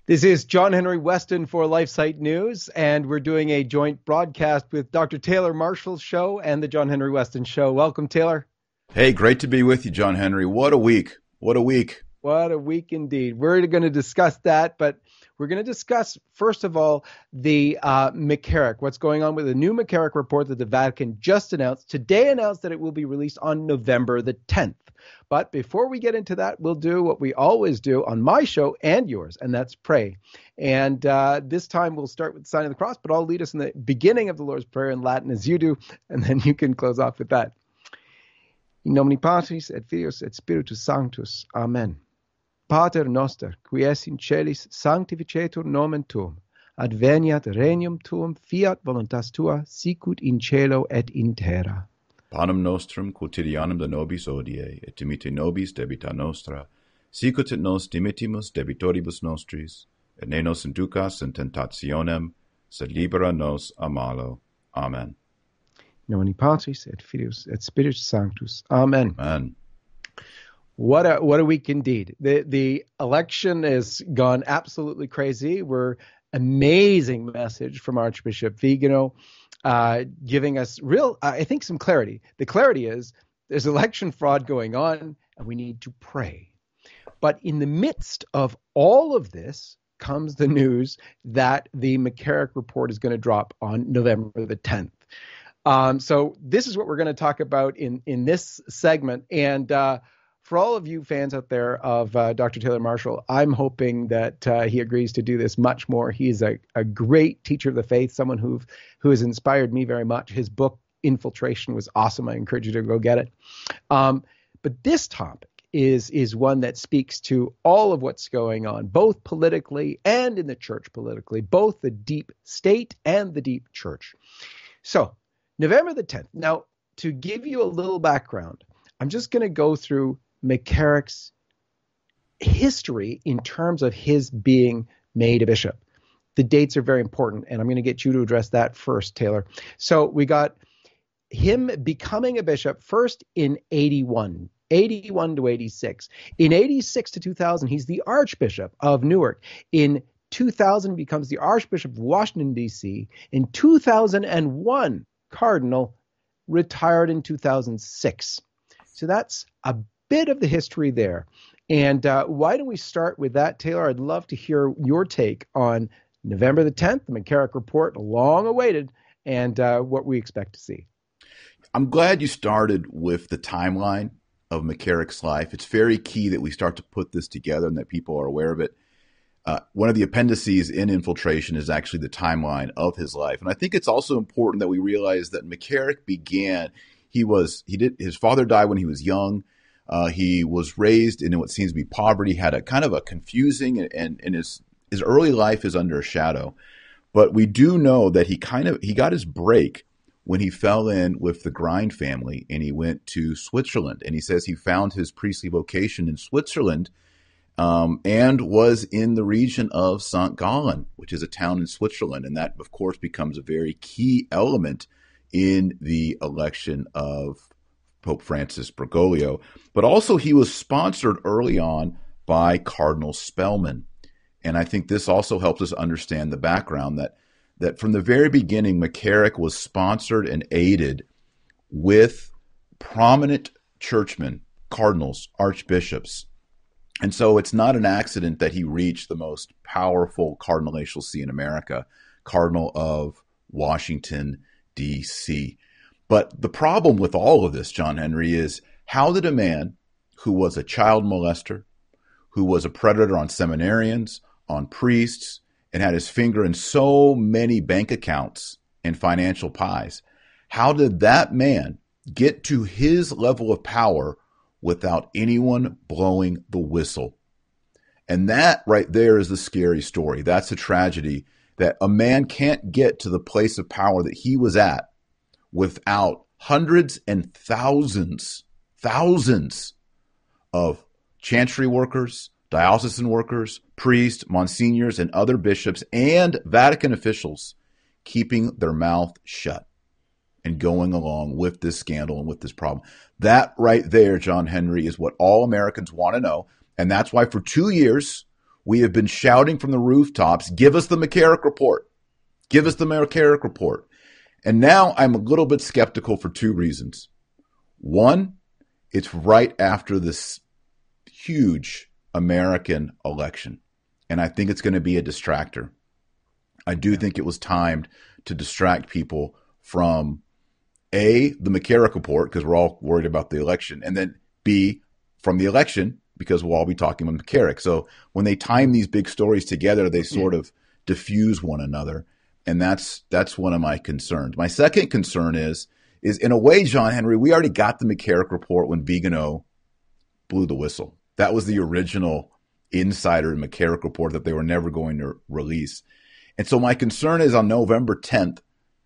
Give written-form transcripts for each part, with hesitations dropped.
This is John Henry Weston for LifeSite News, and we're doing a joint broadcast with Dr. Taylor Marshall's show and the John Henry Weston Show. Welcome, Taylor. Hey, great to be with you, John Henry. What a week. What a week. What a week indeed. We're going to discuss that, but we're going to discuss, first of all, the McCarrick, what's going on with the new McCarrick report that the Vatican just announced. Today announced that it will be released on November the 10th. But before we get into that, we'll do what we always do on my show and yours, and that's pray. And this time we'll start with the sign of the cross, but I'll lead us in the beginning of the Lord's Prayer in Latin as you do, and then you can close off with that. In nomine Patris et Filius et Spiritus Sanctus. Amen. Pater noster, qui es in celis, sanctificetur nomen tuum. Adveniat regnum tuum, fiat voluntas tua, sicut in cielo et in terra. Panem nostrum quotidianum da nobis odie, et dimitte nobis debita nostra, sicut et nos dimittimus debitoribus nostris, et ne nos inducas in tentationem, sed libera nos a malo. Amen. In nomine Patris et Filius et Spiritus Sanctus. Amen. Amen. What a week indeed. The election has gone absolutely crazy. Amazing message from Archbishop Vigano, giving us I think some clarity. The clarity is there's election fraud going on and we need to pray. But in the midst of all of this comes the news that the McCarrick report is going to drop on November the 10th. So this is what we're going to talk about in this segment. And for all of you fans out there of Dr. Taylor Marshall, I'm hoping that he agrees to do this much more. He's a great teacher of the faith, someone who has inspired me very much. His book, Infiltration, was awesome. I encourage you to go get it. But this topic is one that speaks to all of what's going on, both politically and in the church politically, both the deep state and the deep church. So November the 10th. Now, to give you a little background, I'm just going to go through McCarrick's history in terms of his being made a bishop. The dates are very important, and I'm going to get you to address that first, Taylor. So we got him becoming a bishop first in 81 to 86. In 86 to 2000, he's the Archbishop of Newark. In 2000, he becomes the Archbishop of Washington, D.C. In 2001, Cardinal, retired in 2006. So that's a bit of the history there. And why don't we start with that, Taylor? I'd love to hear your take on November the 10th, the McCarrick report, long awaited, and what we expect to see. I'm glad you started with the timeline of McCarrick's life. It's very key that we start to put this together and that people are aware of it. One of the appendices in Infiltration is actually the timeline of his life. And I think it's also important that we realize that McCarrick his father died when he was young. He was raised in what seems to be poverty, had a kind of a confusing, and his early life is under a shadow. But we do know that he got his break when he fell in with the Grind family and he went to Switzerland. And he says he found his priestly vocation in Switzerland and was in the region of St. Gallen, which is a town in Switzerland. And that, of course, becomes a very key element in the election of Pope Francis Bergoglio. But also he was sponsored early on by Cardinal Spellman. And I think this also helps us understand the background that from the very beginning, McCarrick was sponsored and aided with prominent churchmen, cardinals, archbishops. And so it's not an accident that he reached the most powerful cardinalatial see in America, Cardinal of Washington, D.C. But the problem with all of this, John Henry, is how did a man who was a child molester, who was a predator on seminarians, on priests, and had his finger in so many bank accounts and financial pies, how did that man get to his level of power without anyone blowing the whistle? And that right there is the scary story. That's a tragedy, that a man can't get to the place of power that he was at without hundreds and thousands of chantry workers, diocesan workers, priests, monsignors, and other bishops and Vatican officials keeping their mouth shut and going along with this scandal and with this problem. That right there, John Henry, is what all Americans want to know. And that's why for 2 years We have been shouting from the rooftops, give us the McCarrick report. Give us the McCarrick report. And now I'm a little bit skeptical for two reasons. One, it's right after this huge American election, and I think it's going to be a distractor. I do think it was timed to distract people from A, the McCarrick report, because we're all worried about the election, and then B, from the election, because we'll all be talking about McCarrick. So when they time these big stories together, they sort of diffuse one another, and that's one of my concerns. My second concern is in a way, John Henry, we already got the McCarrick report when Vigano blew the whistle. That was the original insider McCarrick report that they were never going to release. And so my concern is on November 10th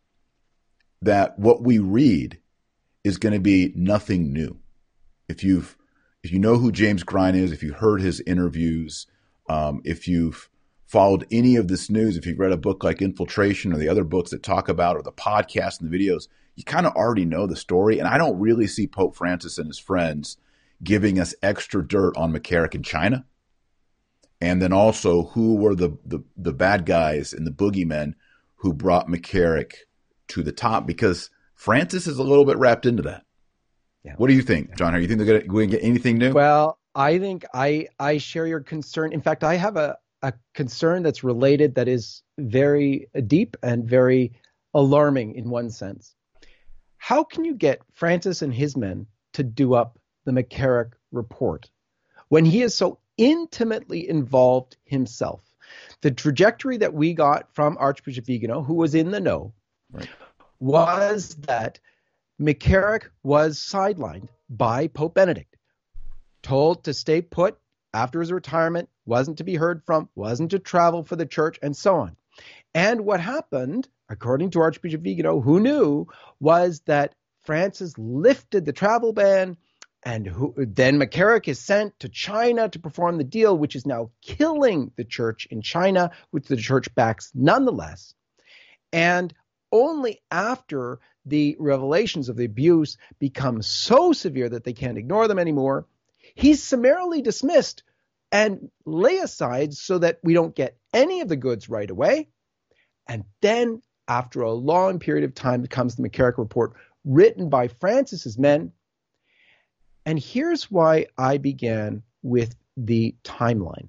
that what we read is going to be nothing new. If you know who James Grine is, if you heard his interviews, if you've followed any of this news, if you've read a book like Infiltration or the other books that talk about, or the podcast and the videos, you kind of already know the story. And I don't really see Pope Francis and his friends giving us extra dirt on McCarrick in China. And then also who were the bad guys and the boogeymen who brought McCarrick to the top, because Francis is a little bit wrapped into that. Yeah. What do you think, John? You think they're going to get anything new? Well, I think I share your concern. In fact, I have a concern that's related, that is very deep and very alarming in one sense. How can you get Francis and his men to do up the McCarrick report when he is so intimately involved himself? The trajectory that we got from Archbishop Vigano, who was in the know, right, was that McCarrick was sidelined by Pope Benedict, told to stay put after his retirement, wasn't to be heard from, wasn't to travel for the church, and so on. And what happened, according to Archbishop Vigano, who knew, was that Francis lifted the travel ban, and then McCarrick is sent to China to perform the deal, which is now killing the church in China, which the church backs nonetheless. And only after the revelations of the abuse become so severe that they can't ignore them anymore, he's summarily dismissed and lay aside so that we don't get any of the goods right away. And then after a long period of time comes the McCarrick report, written by Francis's men. And here's why I began with the timeline.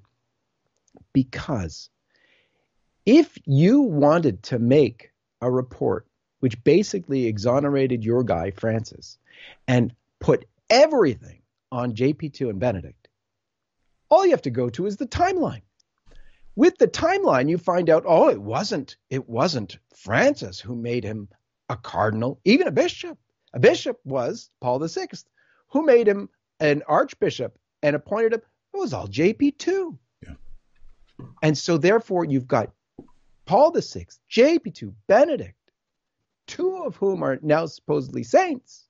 Because if you wanted to make a report which basically exonerated your guy, Francis, and put everything on JP2 and Benedict, all you have to go to is the timeline. With the timeline, you find out, it wasn't Francis who made him a cardinal, even a bishop. A bishop was Paul VI. Who made him an archbishop and appointed him? It was all JP2. Yeah. And so therefore you've got Paul VI, JP2, Benedict, two of whom are now supposedly saints,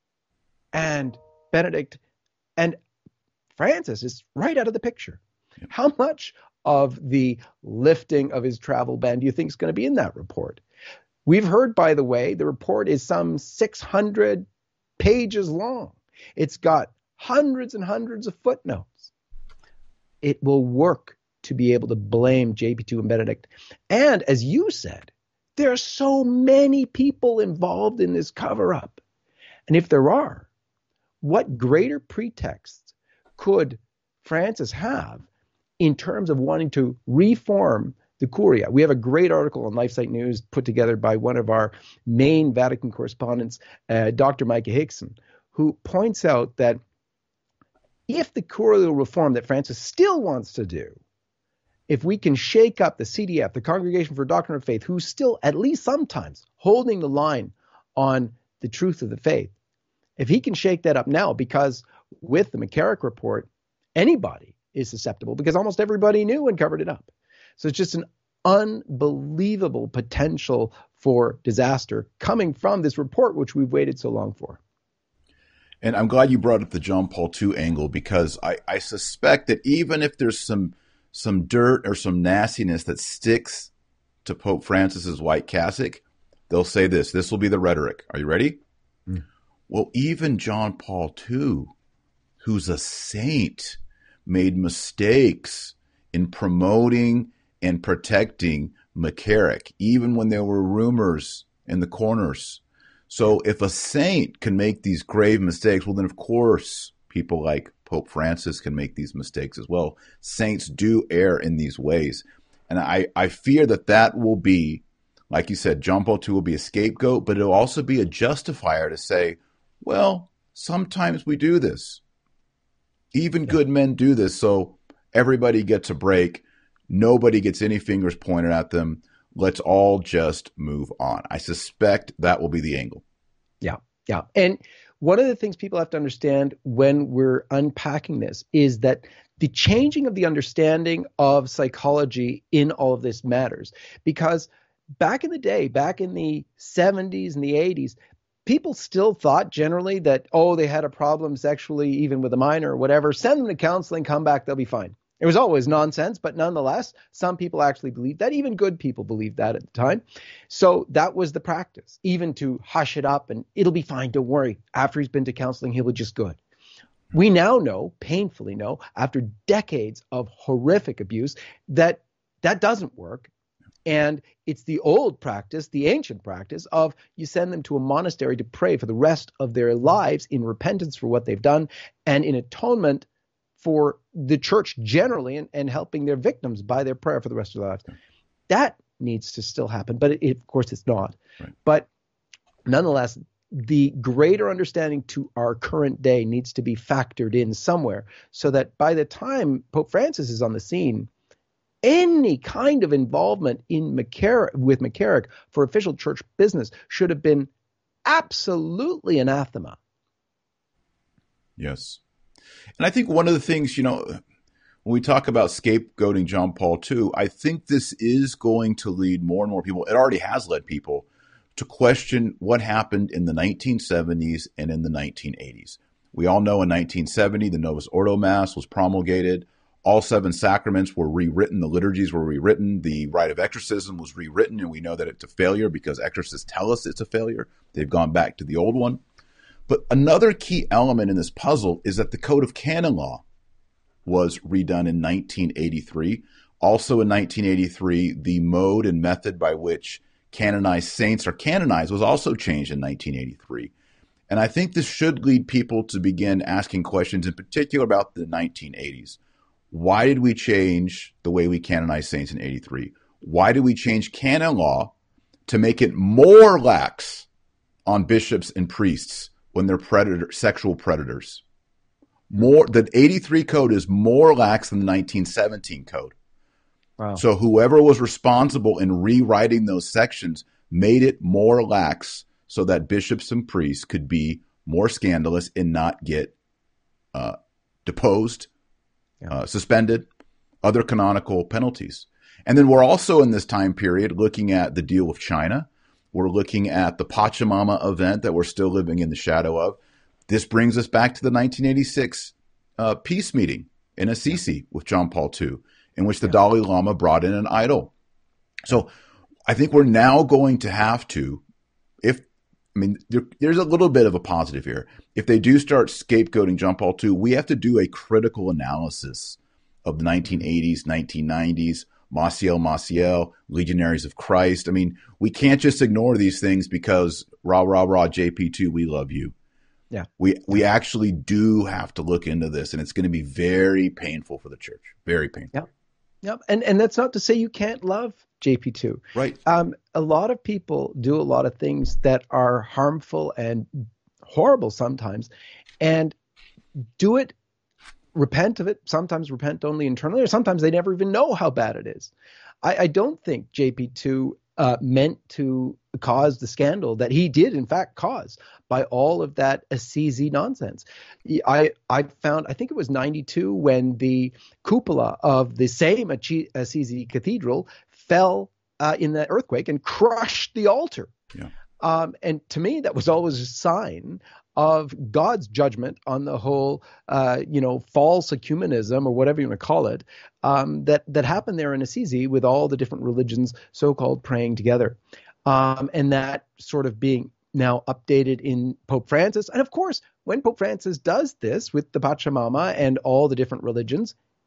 and Benedict and Francis is right out of the picture. Yeah. How much of the lifting of his travel ban do you think is going to be in that report? We've heard, by the way, the report is some 600 pages long. It's got hundreds and hundreds of footnotes. It will work to be able to blame JP2 and Benedict. And as you said, there are so many people involved in this cover-up. And if there are, what greater pretext could Francis have in terms of wanting to reform the Curia? We have a great article on LifeSite News put together by one of our main Vatican correspondents, Dr. Micah Hickson, who points out that if the Curial reform that Francis still wants to do, if we can shake up the CDF, the Congregation for Doctrine of Faith, who's still at least sometimes holding the line on the truth of the faith, if he can shake that up now, because with the McCarrick report, anybody is susceptible, because almost everybody knew and covered it up. So it's just an unbelievable potential for disaster coming from this report, which we've waited so long for. And I'm glad you brought up the John Paul II angle, because I suspect that even if there's some dirt or some nastiness that sticks to Pope Francis's white cassock, they'll say this. This will be the rhetoric. Are you ready? Mm. Well, even John Paul II, who's a saint, made mistakes in promoting and protecting McCarrick, even when there were rumors in the corners. So if a saint can make these grave mistakes, well, then of course people like Pope Francis can make these mistakes as well. Saints do err in these ways. And I fear that will be, like you said, John Paul II will be a scapegoat, but it'll also be a justifier to say, well, sometimes we do this. Even good men do this, so everybody gets a break. Nobody gets any fingers pointed at them. Let's all just move on. I suspect that will be the angle. Yeah. And one of the things people have to understand when we're unpacking this is that the changing of the understanding of psychology in all of this matters. Because back in the day, back in the 70s and the 80s, people still thought generally that, they had a problem sexually, even with a minor or whatever. Send them to counseling, come back, they'll be fine. It was always nonsense, but nonetheless, some people actually believed that. Even good people believed that at the time. So that was the practice, even to hush it up and it'll be fine, don't worry. After he's been to counseling, he'll be just good. We now know, painfully know, after decades of horrific abuse, that doesn't work. And it's the old practice, the ancient practice of you send them to a monastery to pray for the rest of their lives in repentance for what they've done and in atonement for the church generally and helping their victims by their prayer for the rest of their lives. That needs to still happen, but of course it's not. Right. But nonetheless, the greater understanding to our current day needs to be factored in somewhere so that by the time Pope Francis is on the scene, any kind of involvement with McCarrick for official church business should have been absolutely anathema. Yes. And I think one of the things, when we talk about scapegoating John Paul II, I think this is going to lead more and more people, it already has led people, to question what happened in the 1970s and in the 1980s. We all know in 1970, the Novus Ordo Mass was promulgated. All 7 sacraments were rewritten. The liturgies were rewritten. The rite of exorcism was rewritten, and we know that it's a failure because exorcists tell us it's a failure. They've gone back to the old one. But another key element in this puzzle is that the Code of Canon Law was redone in 1983. Also in 1983, the mode and method by which canonized saints are canonized was also changed in 1983. And I think this should lead people to begin asking questions, in particular about the 1980s. Why did we change the way we canonize saints in 83? Why did we change canon law to make it more lax on bishops and priests when they're sexual predators? The 83 code is more lax than the 1917 code. Wow. So whoever was responsible in rewriting those sections made it more lax so that bishops and priests could be more scandalous and not get deposed, suspended, other canonical penalties. And then we're also in this time period looking at the deal with China. We're looking at the Pachamama event that we're still living in the shadow of. This brings us back to the 1986 peace meeting in Assisi with John Paul II, in which the Dalai Lama brought in an idol. So I think we're now going to have to, there's a little bit of a positive here. If they do start scapegoating John Paul II, we have to do a critical analysis of the 1980s, 1990s, Maciel, Legionaries of Christ. We can't just ignore these things because rah, JP2, we love you. Yeah. We actually do have to look into this, and it's going to be very painful for the church. Very painful. Yep. And that's not to say you can't love JP2. Right. A lot of people do a lot of things that are harmful and horrible sometimes, and do it, repent of it, sometimes repent only internally, or sometimes they never even know how bad it is. I don't think JP2 meant to cause the scandal that he did, in fact, cause by all of that Assisi nonsense. I found, I think it was 92 when the cupola of the same Assisi Cathedral fell in that earthquake and crushed the altar. Yeah. And to me, that was always a sign of God's judgment on the whole, false ecumenism or whatever you want to call it, that happened there in Assisi with all the different religions so-called praying together. And that sort of being now updated in Pope Francis. And of course, when Pope Francis does this with the Pachamama and all the different religions,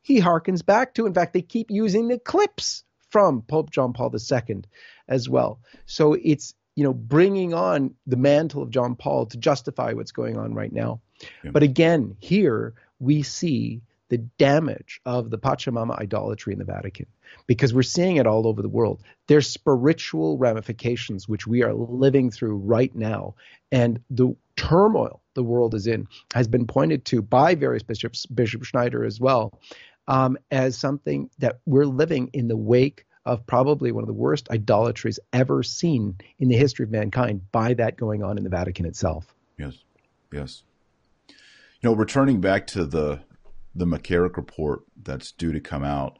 he harkens back to. In fact, they keep using the clips from Pope John Paul II as well. So it's, bringing on the mantle of John Paul to justify what's going on right now. Yeah. But again, here we see the damage of the Pachamama idolatry in the Vatican, because we're seeing it all over the world. There's spiritual ramifications which we are living through right now. And the turmoil the world is in has been pointed to by various bishops, Bishop Schneider as well, as something that we're living in the wake of probably one of the worst idolatries ever seen in the history of mankind, by that going on in the Vatican itself. Yes. Returning back to the McCarrick report that's due to come out,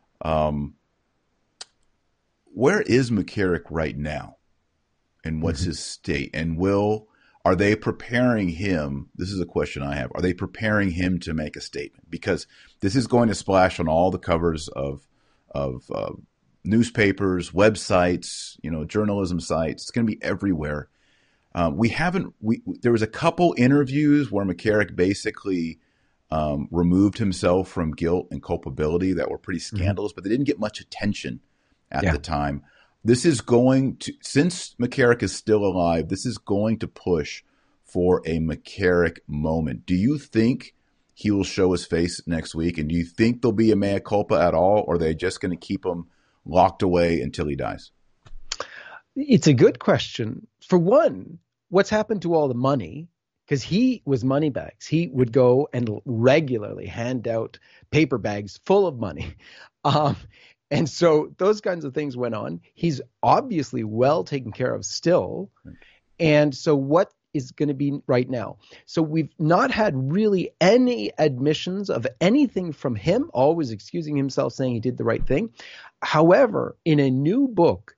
where is McCarrick right now, and what's his state? And are they preparing him? This is a question I have. Are they preparing him to make a statement? Because this is going to splash on all the covers of newspapers, websites, journalism sites. It's going to be everywhere. There was a couple interviews where McCarrick basically removed himself from guilt and culpability that were pretty scandalous, but they didn't get much attention at the time. This is going to, since McCarrick is still alive, this is going to push for a McCarrick moment. Do you think he will show his face next week? And do you think there'll be a mea culpa at all? Or are they just going to keep him locked away until he dies? It's a good question. For one, what's happened to all the money? Because he was money bags. He would go and regularly hand out paper bags full of money. And so those kinds of things went on. He's obviously well taken care of still. And so what is going to be right now? So we've not had really any admissions of anything from him, always excusing himself, saying he did the right thing. However, in a new book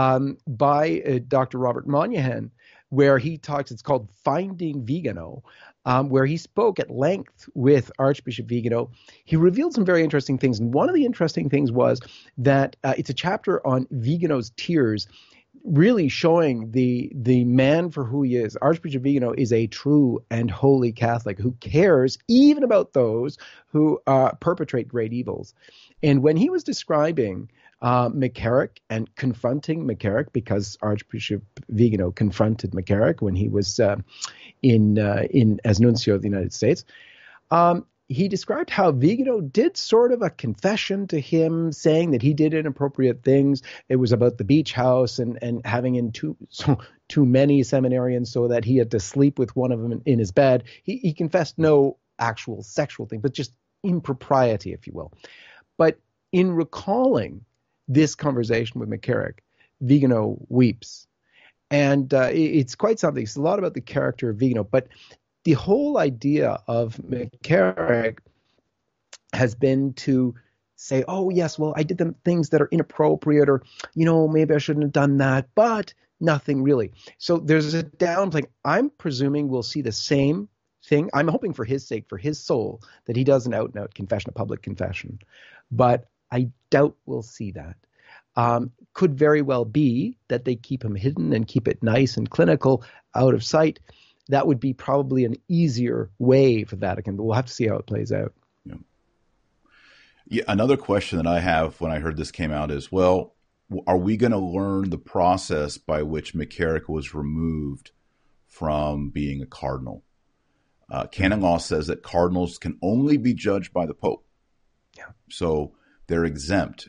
by Dr. Robert Moynihan, where he talks, it's called Finding Vigano, where he spoke at length with Archbishop Vigano. He revealed some very interesting things. And one of the interesting things was that it's a chapter on Vigano's tears, really showing the man for who he is. Archbishop Vigano is a true and holy Catholic who cares even about those who perpetrate great evils. And when he was describing McCarrick and confronting McCarrick, because Archbishop Vigano confronted McCarrick when he was in as nuncio of the United States, he described how Vigano did sort of a confession to him, saying that he did inappropriate things. It was about the beach house and having in too many seminarians, so that he had to sleep with one of them in his bed. He confessed no actual sexual thing, but just impropriety, if you will. But in recalling this conversation with McCarrick, Vigano weeps. And it's quite something. It's a lot about the character of Vigano, but the whole idea of McCarrick has been to say, oh, yes, well, I did the things that are inappropriate, or, maybe I shouldn't have done that, but nothing really. So there's a downplaying. I'm presuming we'll see the same thing. I'm hoping for his sake, for his soul, that he does an out-and-out confession, a public confession. But I doubt we'll see that. Could very well be that they keep him hidden and keep it nice and clinical, out of sight. That would be probably an easier way for Vatican, but we'll have to see how it plays out. Yeah. Another question that I have when I heard this came out is, well, are we going to learn the process by which McCarrick was removed from being a cardinal? Canon law says that cardinals can only be judged by the Pope. Yeah. So they're exempt.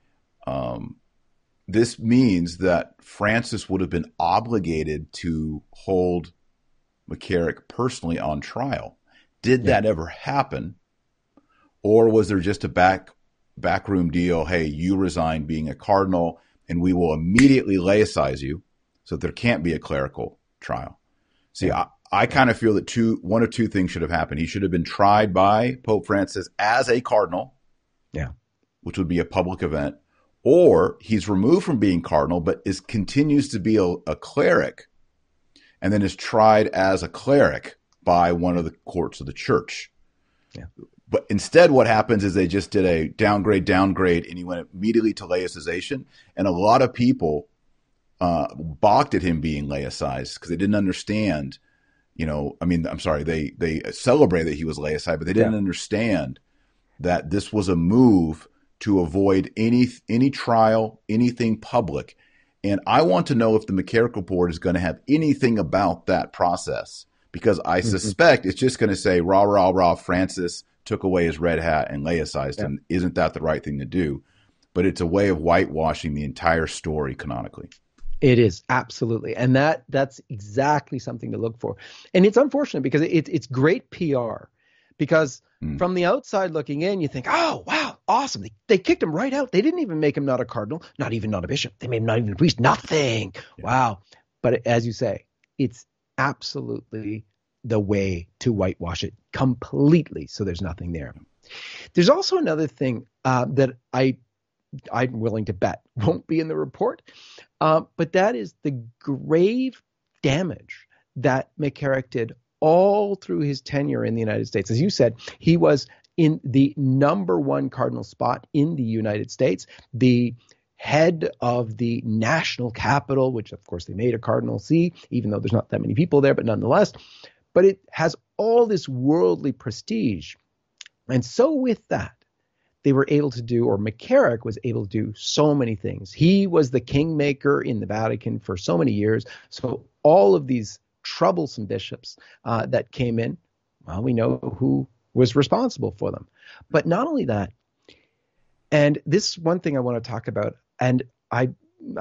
This means that Francis would have been obligated to hold McCarrick personally on trial. Did that ever happen? Or was there just a backroom deal? Hey, you resign being a cardinal and we will immediately laicize you, so there can't be a clerical trial. See, I kind of feel that one of two things should have happened. He should have been tried by Pope Francis as a cardinal, which would be a public event, or he's removed from being cardinal but continues to be a cleric, and then is tried as a cleric by one of the courts of the church. Yeah. But instead what happens is they just did a downgrade, and he went immediately to laicization. And a lot of people balked at him being laicized because they didn't understand, they celebrated that he was laicized, but they didn't understand that this was a move to avoid any trial, anything public. And I want to know if the McCarrick Board is going to have anything about that process, because I suspect it's just going to say, rah, rah, rah, Francis took away his red hat and laicized him. Isn't that the right thing to do? But it's a way of whitewashing the entire story canonically. It is, absolutely. And that's exactly something to look for. And it's unfortunate because it's great PR. Because from the outside looking in, you think, oh, wow, awesome. They kicked him right out. They didn't even make him not a cardinal, not a bishop. They made him not even a priest, nothing. Yeah. Wow. But as you say, it's absolutely the way to whitewash it completely. So there's nothing there. There's also another thing that I'm willing to bet won't be in the report. But that is the grave damage that McCarrick did all through his tenure in the United States. As you said, he was in the number one cardinal spot in the United States, the head of the national capital, which of course they made a cardinal see, even though there's not that many people there, but nonetheless. But it has all this worldly prestige. And so with that, they were able to do, or McCarrick was able to do so many things. He was the kingmaker in the Vatican for so many years. So all of these troublesome bishops that came in, well, we know who was responsible for them. But not only that, and this is one thing I want to talk about, and I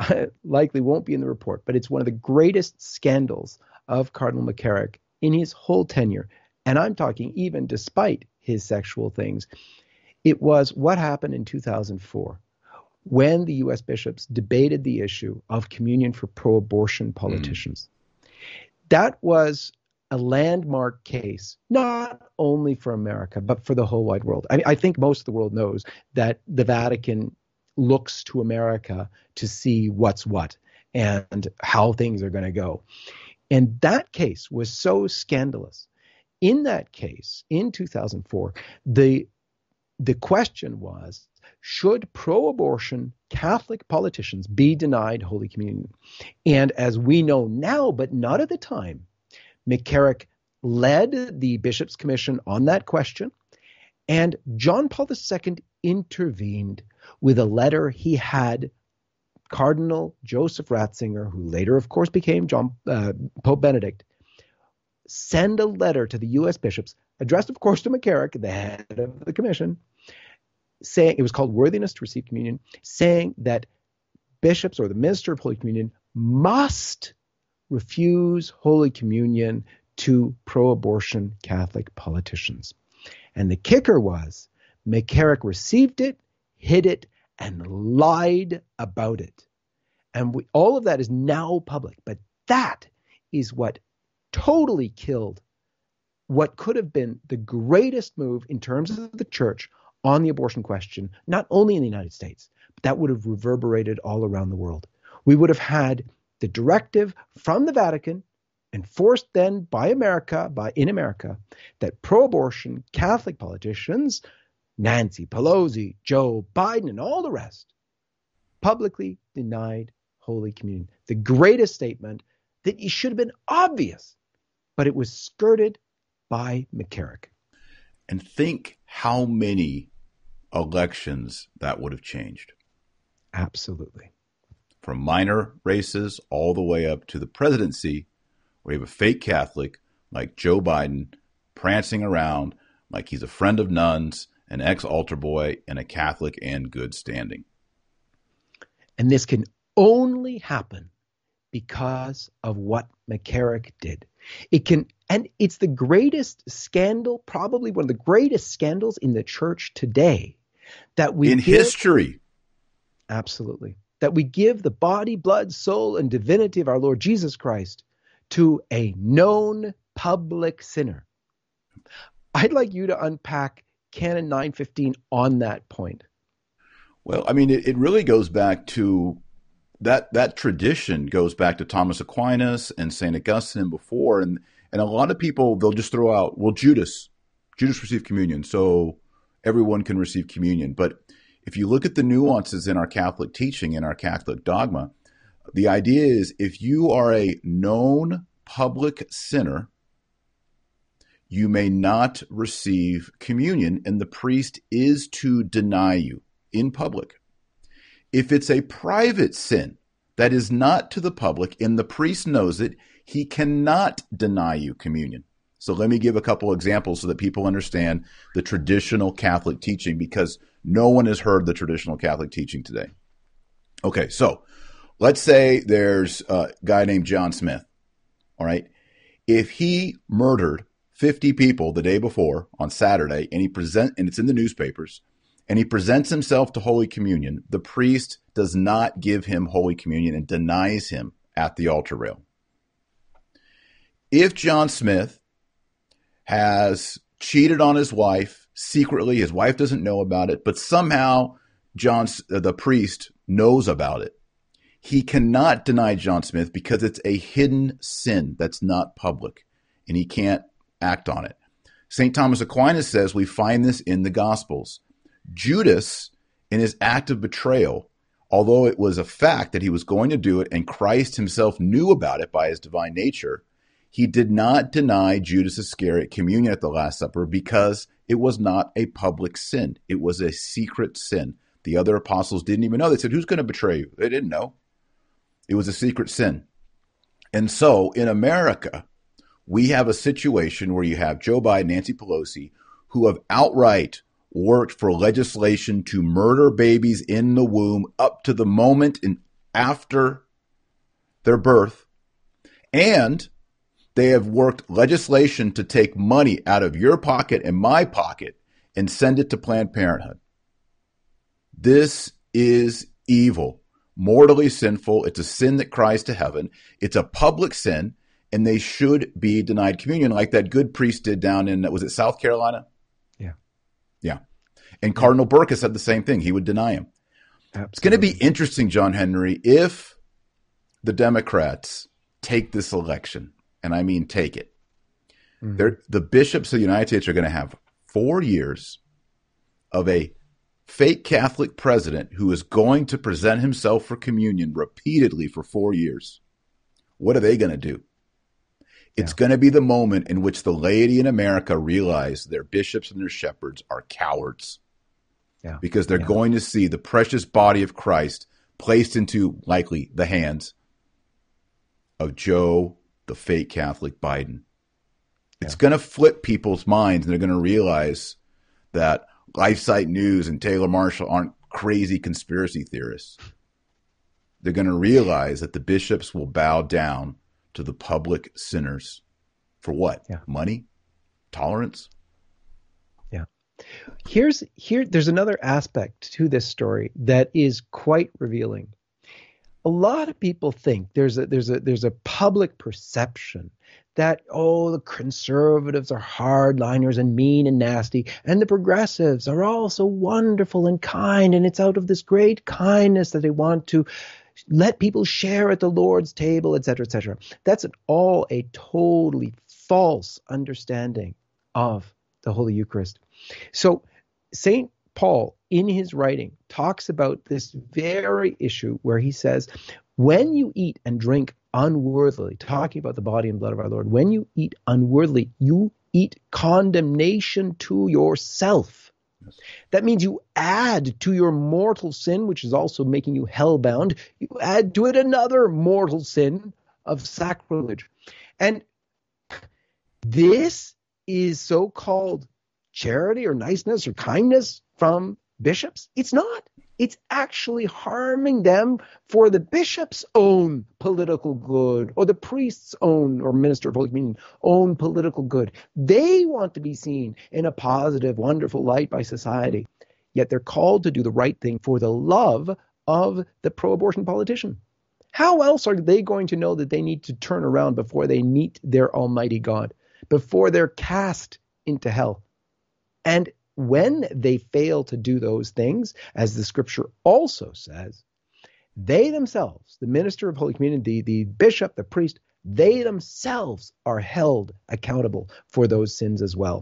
likely won't be in the report, but it's one of the greatest scandals of Cardinal McCarrick in his whole tenure. And I'm talking even despite his sexual things. It was what happened in 2004 when the U.S. bishops debated the issue of communion for pro-abortion politicians. That was a landmark case, not only for America, but for the whole wide world. I think most of the world knows that the Vatican looks to America to see what's what and how things are going to go. And that case was so scandalous. In that case, in 2004, the question was, should pro-abortion Catholic politicians be denied Holy Communion? And as we know now, but not at the time, McCarrick led the Bishops' Commission on that question, and John Paul II intervened with a letter he had Cardinal Joseph Ratzinger, who later, of course, became Pope Benedict, send a letter to the U.S. bishops, addressed, of course, to McCarrick, the head of the commission, saying, it was called Worthiness to Receive Communion, saying that bishops or the minister of Holy Communion must refuse Holy Communion to pro-abortion Catholic politicians. And the kicker was McCarrick received it, hid it, and lied about it. And all of that is now public. But that is what totally killed what could have been the greatest move in terms of the church on the abortion question, not only in the United States, but that would have reverberated all around the world. We would have had the directive from the Vatican, enforced then by America, in America, that pro-abortion Catholic politicians, Nancy Pelosi, Joe Biden, and all the rest, publicly denied Holy Communion. The greatest statement that it should have been obvious, but it was skirted by McCarrick. And think how many elections that would have changed. Absolutely. From minor races all the way up to the presidency, where you have a fake Catholic like Joe Biden prancing around like he's a friend of nuns, an ex-altar boy, and a Catholic in good standing. And this can only happen because of what McCarrick did. And it's the greatest scandal, probably one of the greatest scandals in the church today, that we in history. Absolutely. That we give the body, blood, soul, and divinity of our Lord Jesus Christ to a known public sinner. I'd like you to unpack Canon 915 on that point. Well, I mean, it really goes back to that tradition goes back to Thomas Aquinas and St. Augustine before. And a lot of people, they'll just throw out, well, Judas received communion, so everyone can receive communion. But if you look at the nuances in our Catholic teaching, in our Catholic dogma, the idea is if you are a known public sinner, you may not receive communion, and the priest is to deny you in public. If it's a private sin that is not to the public and the priest knows it, he cannot deny you communion. So let me give a couple examples so that people understand the traditional Catholic teaching, because no one has heard the traditional Catholic teaching today. Okay, so let's say there's a guy named John Smith, all right? If he murdered 50 people the day before on Saturday, and it's in the newspapers, and he presents himself to Holy Communion, the priest does not give him Holy Communion and denies him at the altar rail. If John Smith has cheated on his wife secretly, his wife doesn't know about it, but somehow the priest knows about it, he cannot deny John Smith because it's a hidden sin that's not public, and he can't act on it. St. Thomas Aquinas says we find this in the Gospels. Judas, in his act of betrayal, although it was a fact that he was going to do it and Christ himself knew about it by his divine nature, he did not deny Judas Iscariot communion at the Last Supper because it was not a public sin. It was a secret sin. The other apostles didn't even know. They said, who's going to betray you? They didn't know. It was a secret sin. And so in America, we have a situation where you have Joe Biden, Nancy Pelosi, who have outright worked for legislation to murder babies in the womb up to the moment and after their birth. And they have worked legislation to take money out of your pocket and my pocket and send it to Planned Parenthood. This is evil, mortally sinful. It's a sin that cries to heaven. It's a public sin, and they should be denied communion like that good priest did down in, was it South Carolina? Yeah. And Cardinal Burke has said the same thing. He would deny him. Absolutely. It's going to be interesting, John Henry, if the Democrats take this election, and I mean take it. Mm-hmm. The bishops of the United States are going to have 4 years of a fake Catholic president who is going to present himself for communion repeatedly for 4 years. What are they going to do? It's going to be the moment in which the laity in America realize their bishops and their shepherds are cowards. Because they're going to see the precious body of Christ placed into, likely, the hands of Joe, the fake Catholic Biden. It's going to flip people's minds, and they're going to realize that LifeSite News and Taylor Marshall aren't crazy conspiracy theorists. They're going to realize that the bishops will bow down to the public sinners for what? Money? Tolerance? There's another aspect to this story that is quite revealing. A lot of people think there's a public perception that, the conservatives are hardliners and mean and nasty, and the progressives are all so wonderful and kind, and it's out of this great kindness that they want to let people share at the Lord's table, etc., etc. That's all a totally false understanding of the Holy Eucharist. So St. Paul, in his writing, talks about this very issue where he says, when you eat and drink unworthily, talking about the body and blood of our Lord, when you eat unworthily, you eat condemnation to yourself. Yes. That means you add to your mortal sin, which is also making you hellbound, you add to it another mortal sin of sacrilege. And this is so-called charity or niceness or kindness from bishops. It's not. It's actually harming them for the bishop's own political good, or the priest's own, or minister of Holy Communion, own political good. They want to be seen in a positive, wonderful light by society. Yet they're called to do the right thing for the love of the pro-abortion politician. How else are they going to know that they need to turn around before they meet their Almighty God, before they're cast into hell? And when they fail to do those things, as the scripture also says, they themselves, the minister of Holy Communion, the bishop, the priest, they themselves are held accountable for those sins as well.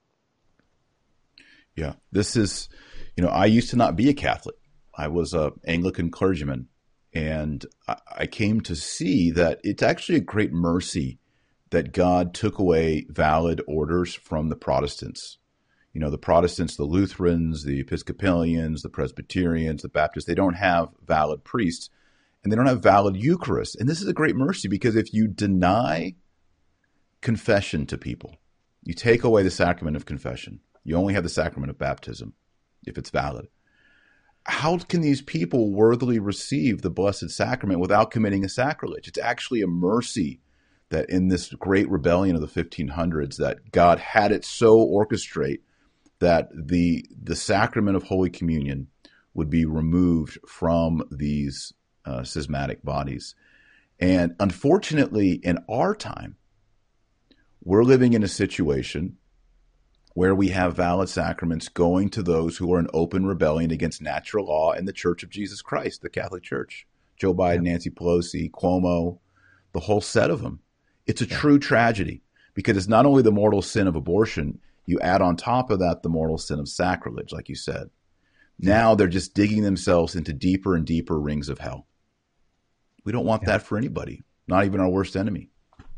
Yeah, this is, I used to not be a Catholic. I was an Anglican clergyman, and I came to see that it's actually a great mercy that God took away valid orders from the Protestants. You know, the Protestants, the Lutherans, the Episcopalians, the Presbyterians, the Baptists, they don't have valid priests and they don't have valid Eucharist. And this is a great mercy because if you deny confession to people, you take away the sacrament of confession, you only have the sacrament of baptism if it's valid. How can these people worthily receive the Blessed Sacrament without committing a sacrilege? It's actually a mercy that in this great rebellion of the 1500s that God had it so orchestrate that the sacrament of Holy Communion would be removed from these schismatic bodies. And unfortunately, in our time, we're living in a situation where we have valid sacraments going to those who are in open rebellion against natural law and the Church of Jesus Christ, the Catholic Church. Joe Biden, Nancy Pelosi, Cuomo, the whole set of them. It's a true tragedy because it's not only the mortal sin of abortion, you add on top of that the mortal sin of sacrilege, like you said. Now they're just digging themselves into deeper and deeper rings of hell. We don't want that for anybody, not even our worst enemy.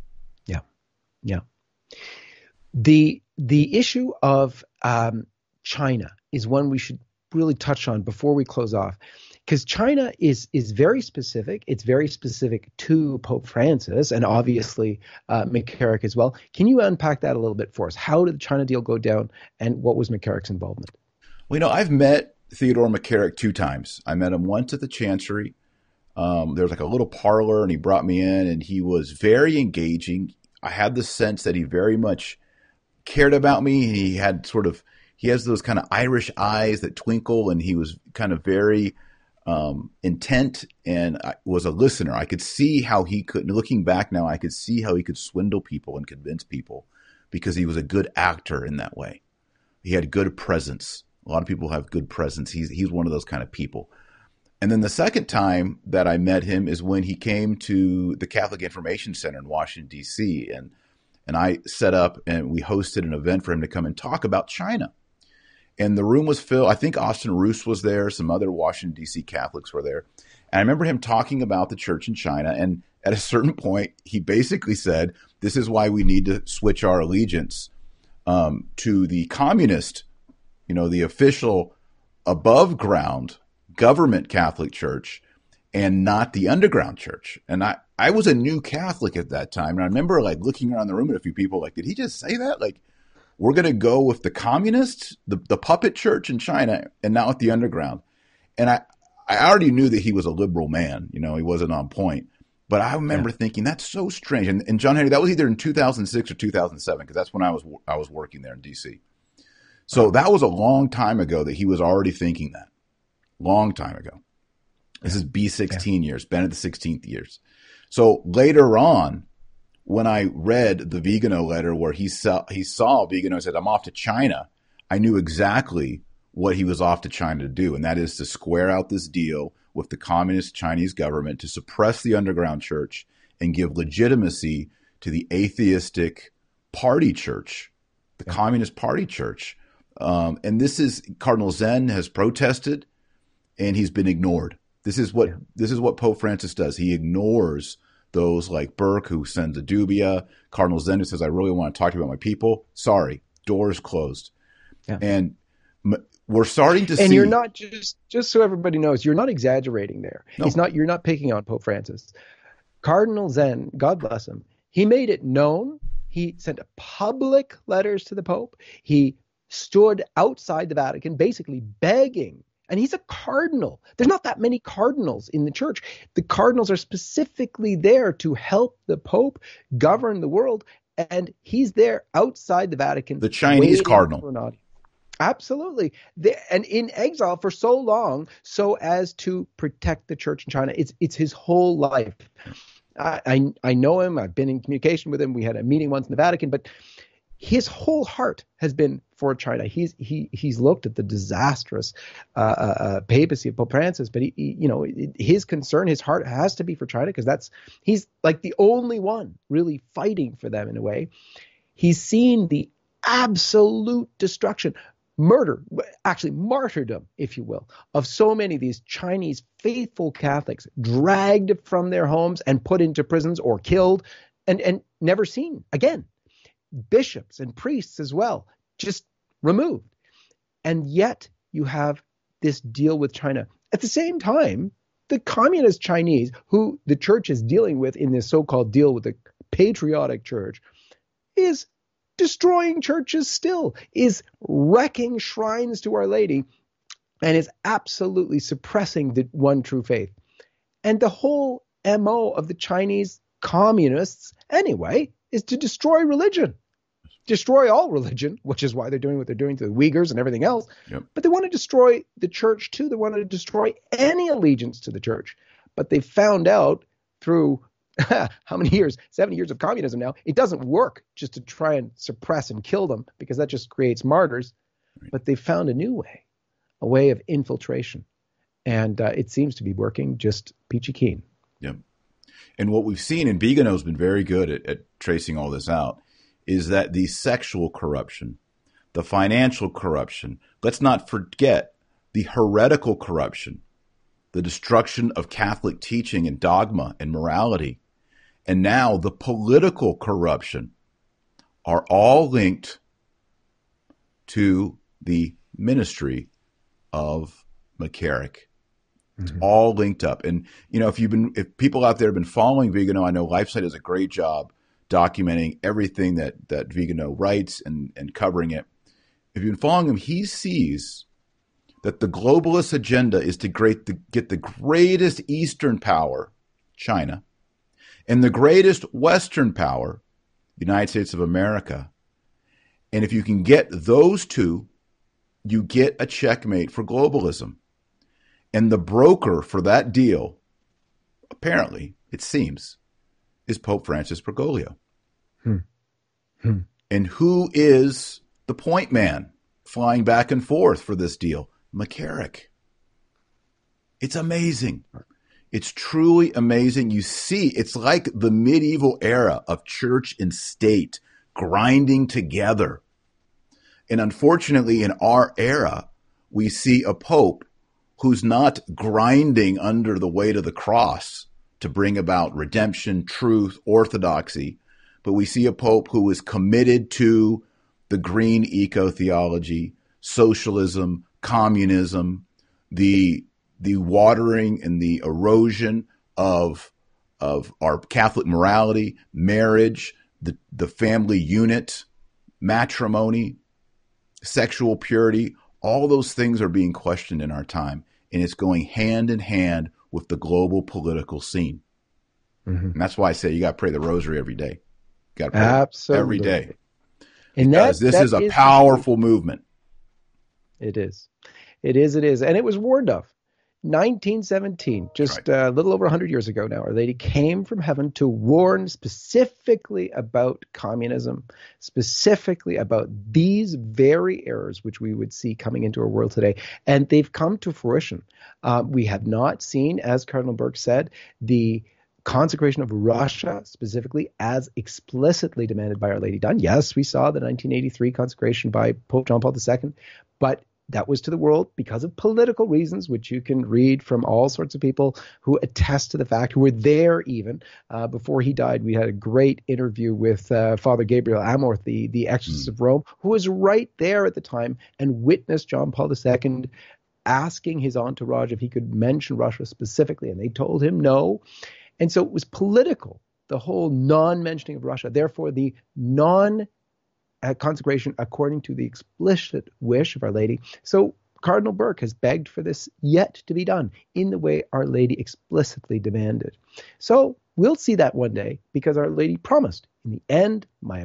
Yeah. The issue of China is one we should really touch on before we close off, because China is very specific. It's very specific to Pope Francis and obviously McCarrick as well. Can you unpack that a little bit for us? How did the China deal go down and what was McCarrick's involvement? Well, you know, I've met Theodore McCarrick 2 times. I met him once at the Chancery. There was like a little parlor and he brought me in and he was very engaging. I had the sense that he very much cared about me. He has those kind of Irish eyes that twinkle and he was kind of very intent and I was a listener. I could see how he could, looking back now, I could see how he could swindle people and convince people because he was a good actor in that way. He had good presence. A lot of people have good presence. He's one of those kind of people. And then the second time that I met him is when he came to the Catholic Information Center in Washington, D.C. And I set up and we hosted an event for him to come and talk about China. And the room was filled. I think Austin Roos was there. Some other Washington, D.C. Catholics were there. And I remember him talking about the church in China. And at a certain point, he basically said, this is why we need to switch our allegiance to the communist, the official above ground government Catholic Church and not the underground church. And I was a new Catholic at that time. And I remember looking around the room at a few people did he just say that? We're going to go with the communists, the puppet church in China and not with the underground. And I already knew that he was a liberal man. He wasn't on point. But I remember thinking that's so strange. And John Henry, that was either in 2006 or 2007 because that's when I was working there in D.C. So that was a long time ago that he was already thinking that. Long time ago. This is B16 years, Benedict XVI years. So later on, when I read the Vigano letter where he saw Vigano and said, I'm off to China, I knew exactly what he was off to China to do, and that is to square out this deal with the communist Chinese government to suppress the underground church and give legitimacy to the atheistic party church, the Communist Party Church. And this is Cardinal Zen has protested. And he's been ignored. This is what Pope Francis does. He ignores those like Burke, who sends a dubia, Cardinal Zen, who says, I really want to talk to you about my people. Sorry, doors closed. Yeah. And we're starting to see. And you're not just so everybody knows, you're not exaggerating there. No. You're not picking on Pope Francis. Cardinal Zen, God bless him, he made it known. He sent public letters to the Pope. He stood outside the Vatican, basically begging. And he's a cardinal. There's not that many cardinals in the church. The cardinals are specifically there to help the Pope govern the world. And he's there outside the Vatican. The Chinese cardinal. Absolutely. And in exile for so long, so as to protect the church in China. It's his whole life. I know him. I've been in communication with him. We had a meeting once in the Vatican. But his whole heart has been for China. He's looked at the disastrous papacy of Pope Francis, but his concern, his heart has to be for China because he's like the only one really fighting for them in a way. He's seen the absolute destruction, murder, actually martyrdom, if you will, of so many of these Chinese faithful Catholics dragged from their homes and put into prisons or killed. and never seen again. Bishops and priests as well, just removed. And yet you have this deal with China. At the same time, the communist Chinese, who the church is dealing with in this so-called deal with the patriotic church, is destroying churches still, is wrecking shrines to Our Lady, and is absolutely suppressing the one true faith. And the whole MO of the Chinese communists, anyway, is to destroy religion. Destroy all religion, which is why they're doing what they're doing to the Uyghurs and everything else. Yep. But they want to destroy the church too. They want to destroy any allegiance to the church. But they found out through how many years, 70 years of communism now, it doesn't work just to try and suppress and kill them, because that just creates martyrs. Right. But they found a new way, a way of infiltration. And it seems to be working just peachy keen. Yep. And what we've seen, and Vigano has been very good at tracing all this out, is that the sexual corruption, the financial corruption, let's not forget the heretical corruption, the destruction of Catholic teaching and dogma and morality, and now the political corruption are all linked to the ministry of McCarrick. It's all linked up. And, if people out there have been following Vigano, I know LifeSite does a great job documenting everything that Vigano writes and covering it. If you've been following him, he sees that the globalist agenda is to get the greatest Eastern power, China, and the greatest Western power, the United States of America. And if you can get those two, you get a checkmate for globalism. And the broker for that deal, apparently, it seems, is Pope Francis Bergoglio. And who is the point man flying back and forth for this deal? McCarrick. It's amazing. It's truly amazing. You see, it's like the medieval era of church and state grinding together. And unfortunately, in our era, we see a pope who's not grinding under the weight of the cross to bring about redemption, truth, orthodoxy, but we see a pope who is committed to the green eco-theology, socialism, communism, the watering and the erosion of our Catholic morality, marriage, the family unit, matrimony, sexual purity. All those things are being questioned in our time, and it's going hand in hand with the global political scene. And that's why I say you got to pray the rosary every day. You got to pray Absolutely. every day. And because this is a powerful movement. It is. It is. It is. And it was warned of. 1917, just a little over 100 years ago now, Our Lady came from heaven to warn specifically about communism, specifically about these very errors which we would see coming into our world today. And they've come to fruition. We have not seen, as Cardinal Burke said, the consecration of Russia specifically as explicitly demanded by Our Lady done. Yes, we saw the 1983 consecration by Pope John Paul II, but that was to the world because of political reasons, which you can read from all sorts of people who attest to the fact, who were there even. Before he died, we had a great interview with Father Gabriel Amorth, the exorcist of Rome, who was right there at the time and witnessed John Paul II asking his entourage if he could mention Russia specifically, and they told him no. And so it was political, the whole non-mentioning of Russia. Therefore, the consecration according to the explicit wish of Our Lady. So Cardinal Burke has begged for this yet to be done in the way Our Lady explicitly demanded. So we'll see that one day, because Our Lady promised, in the end,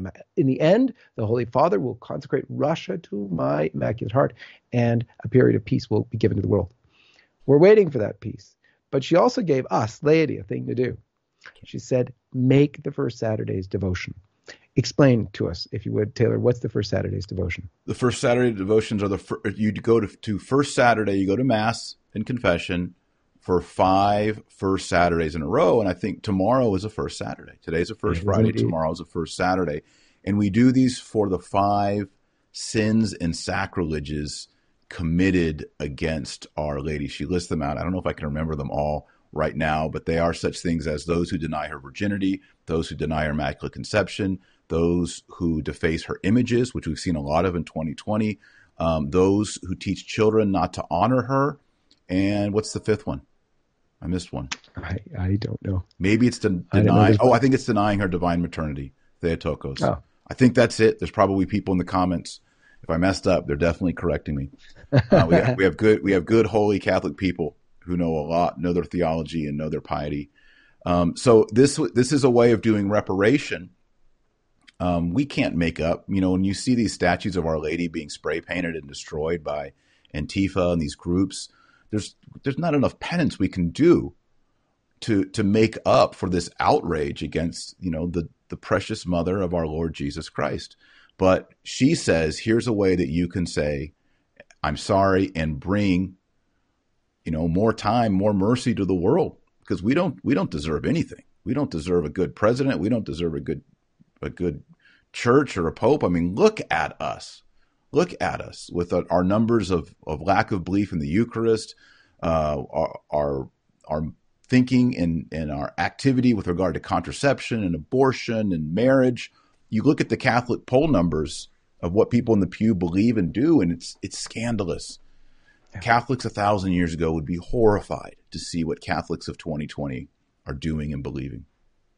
the Holy Father will consecrate Russia to my Immaculate Heart, and a period of peace will be given to the world. We're waiting for that peace. But she also gave us, laity, a thing to do. She said, make the first Saturday's devotion. Explain to us, if you would, Taylor, what's the first Saturday's devotion? The first Saturday devotions are you go to first Saturday, you go to Mass and confession for 5 first Saturdays in a row. And I think tomorrow is a first Saturday. Today's a first Friday. Tomorrow is a first Saturday. And we do these for the 5 sins and sacrileges committed against Our Lady. She lists them out. I don't know if I can remember them all right now, but they are such things as those who deny her virginity, those who deny her immaculate conception, those who deface her images, which we've seen a lot of in 2020, those who teach children not to honor her. And what's the fifth one? I missed one. I don't know. Maybe it's denying. I think it's denying her divine maternity, Theotokos. Oh. I think that's it. There's probably people in the comments. If I messed up, they're definitely correcting me. We have good, holy Catholic people who know a lot, know their theology, and know their piety. So this is a way of doing reparation. We can't make up. When you see these statues of Our Lady being spray painted and destroyed by Antifa and these groups, there's not enough penance we can do to make up for this outrage against the precious mother of our Lord Jesus Christ. But she says, here's a way that you can say, I'm sorry, and bring, more time, more mercy to the world, because we don't deserve anything. We don't deserve a good president. We don't deserve a good church or a pope. I mean, look at us. Look at us with our numbers of lack of belief in the Eucharist, our thinking and our activity with regard to contraception and abortion and marriage. You look at the Catholic poll numbers of what people in the pew believe and do, and it's scandalous. Yeah. Catholics 1,000 years ago would be horrified to see what Catholics of 2020 are doing and believing.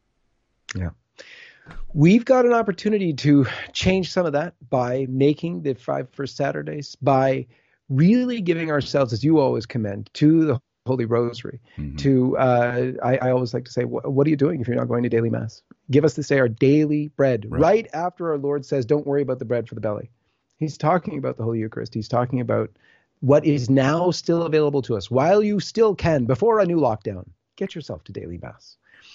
Yeah. We've got an opportunity to change some of that by making the 5 First Saturdays, by really giving ourselves, as you always commend, to the Holy Rosary. Mm-hmm. I always like to say, what are you doing if you're not going to daily Mass? Give us this day our daily bread. Right after our Lord says, don't worry about the bread for the belly. He's talking about the Holy Eucharist. He's talking about what is now still available to us while you still can, before a new lockdown. Get yourself to daily Mass.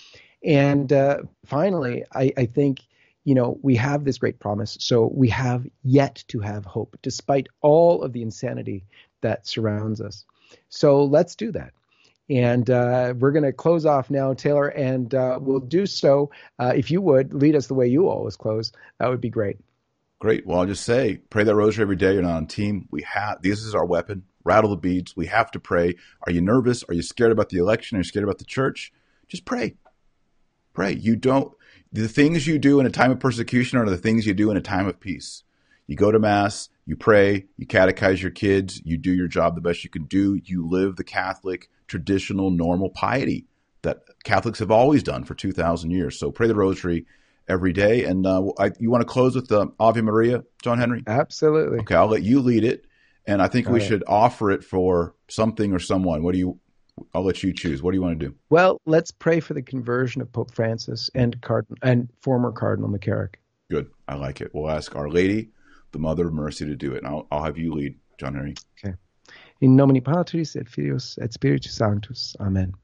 And finally, I think, we have this great promise. So we have yet to have hope, despite all of the insanity that surrounds us. So let's do that. And we're going to close off now, Taylor, and we'll do so. If you would lead us the way you always close, that would be great. Great. Well, I'll just say, pray that rosary every day. You're not on team. This is our weapon. Rattle the beads. We have to pray. Are you nervous? Are you scared about the election? Are you scared about the church? Just pray. Pray. The things you do in a time of persecution are the things you do in a time of peace. You go to Mass, you pray, you catechize your kids, you do your job the best you can do. You live the Catholic, traditional, normal piety that Catholics have always done for 2,000 years. So pray the rosary every day. And you want to close with the Ave Maria, John Henry? Absolutely. Okay, I'll let you lead it. And I think we should offer it for something or someone. I'll let you choose. What do you want to do? Well, let's pray for the conversion of Pope Francis and former Cardinal McCarrick. Good. I like it. We'll ask Our Lady, the Mother of Mercy, to do it. And I'll have you lead, John Henry. Okay. In nomine Patris et Filius et Spiritus Sanctus. Amen.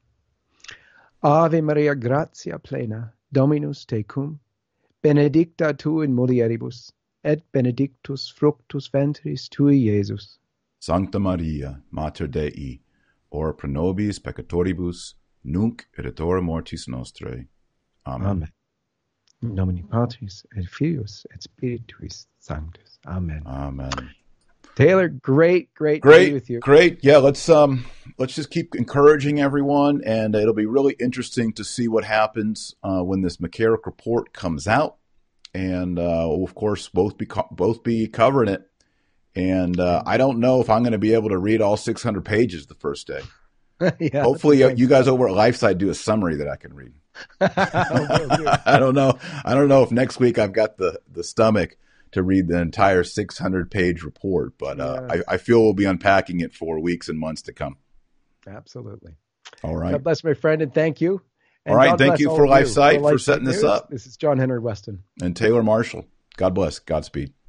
Ave Maria, gratia plena, Dominus tecum, benedicta tu in mulieribus, et benedictus fructus ventris tui, Iesus. Sancta Maria, Mater Dei, ora pro nobis peccatoribus, nunc et at hora mortis nostrae. Amen. Amen. In nomine Patris et Filius et Spiritus Sanctus. Amen. Amen. Taylor, great to be with you. Great. Yeah, let's just keep encouraging everyone, and it'll be really interesting to see what happens when this McCarrick report comes out, and we'll, of course, both be covering it. And I don't know if I'm going to be able to read all 600 pages the first day. Yeah, hopefully, you guys over at LifeSite do a summary that I can read. I don't know. I don't know if next week I've got the stomach to read the entire 600-page report, but I feel we'll be unpacking it for weeks and months to come. Absolutely. All right. God bless, my friend, and thank you. And all right. Thank you for LifeSite for setting this up. This is John Henry Weston. And Taylor Marshall. God bless. Godspeed.